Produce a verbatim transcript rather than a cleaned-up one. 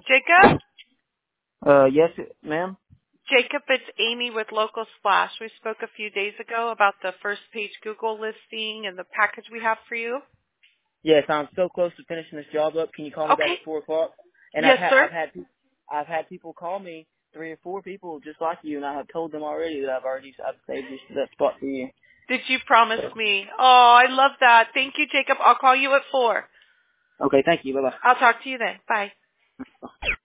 Jacob? Uh, yes, ma'am. Jacob, it's Amy with Local Splash. We spoke a few days ago about the first page Google listing and the package we have for you. Yes, I'm so close to finishing this job up. Can you call me Okay. back at four o'clock? And Yes, I've had sir. I've had I've had people call me, three or four people just like you, and I have told them already that I've already I've saved this that spot for you. Did you promise me? Oh, I love that. Thank you, Jacob. I'll call you at four. Okay, thank you. Bye bye. I'll talk to you then. Bye.